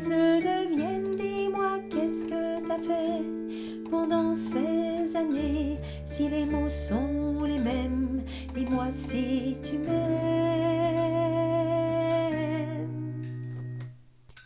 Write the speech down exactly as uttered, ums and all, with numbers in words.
choses deviennent. Dis-moi, qu'est-ce que t'as fait pendant ces années? Si les mots sont les mêmes, dis-moi si tu m'aimes.